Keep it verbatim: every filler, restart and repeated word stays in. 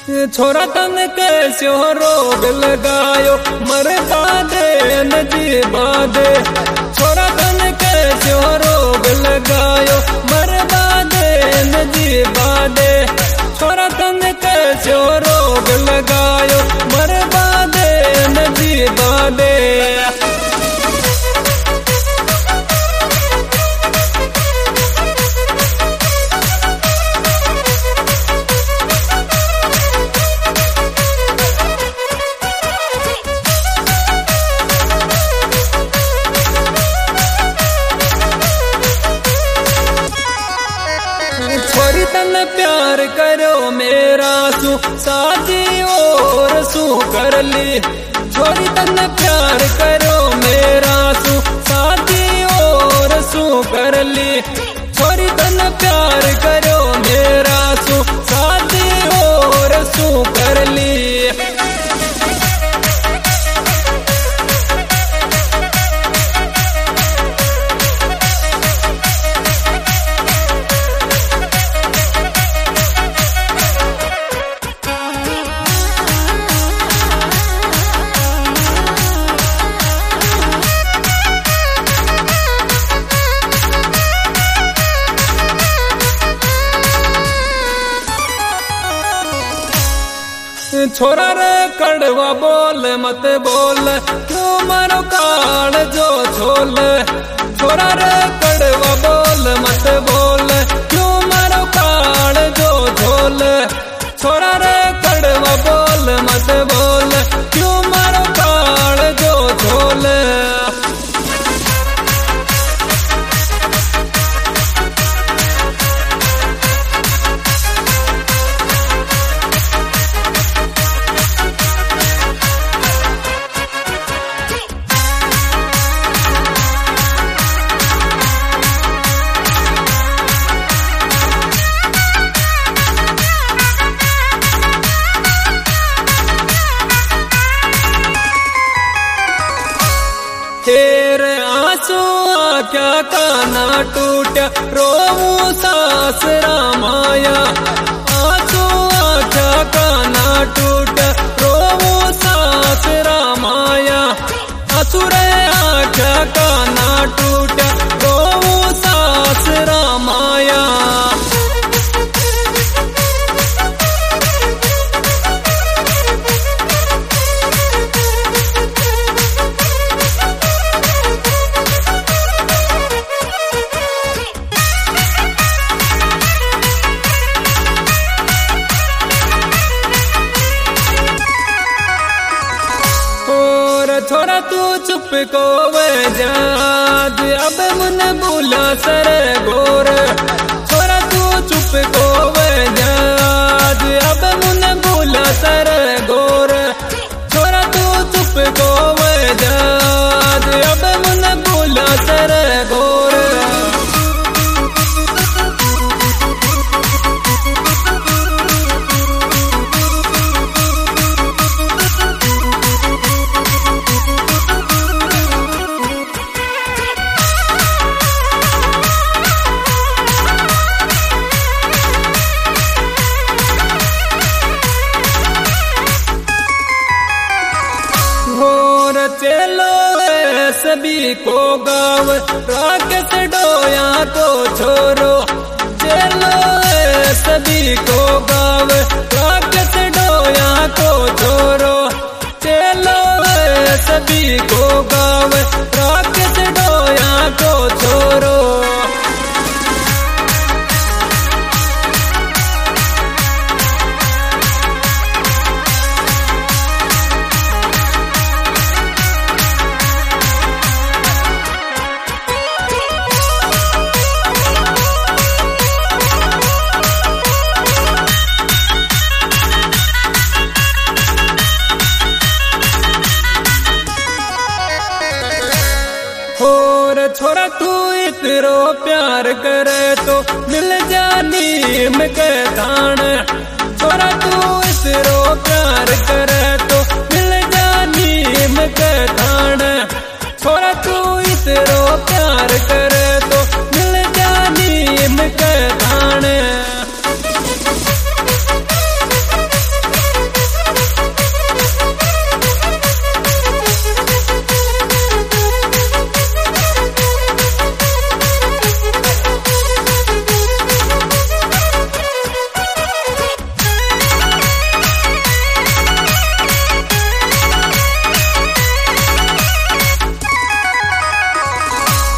छोरा तन के स्यो रोग लगायो मरदा दे नजी बादे। छोरा तन के स्यो रोग लगायो मरदा दे नजी बादे। छोरा तन के स्यो रोग लगायो मरदा दे नजी बादे। छोरी तन प्यार करो मेरा सू साजी और सू कर ली। छोरी तन प्यार करो मेरा सू साजी और सू कर ली। छोरी तन प्यार करो मेरा सू साजी और सू कर ली। छोरा रे कड़वा बोल मत बोल क्यों मारो काल जो छोल। छोरा रे कड़वा बोल मत बोल क्यों मारो काल जो छोल। छोरा रे कड़वा बोल मत बोल क्यों मारो काल जो छोल। तेरे आंसू क्या काना टूटा रोऊं सास रामाया। आंसू क्या काना टूटा रोऊं सास रामाया। आंसू रे क्या काना टूटा रोऊं सास रामाया। छोरा तू चुप को वजाद अब मुन बुला सर गोर। छोरा तू चुप को वजाद अब मुन बुला सर गोर। छोरा तू चुप को वजाद अब मुन बुला सर गोर। चलो सभी को गाँव राकेश डोया को छोरो। चलो सभी को गाँव राकेश डोया को छोरो। चलो सभी को गाँव राकेश डोया को छोरो। छोरा तू इतरो प्यार करे तो मिल जानी में के दान। छोरा तू इतरो प्यार करे तो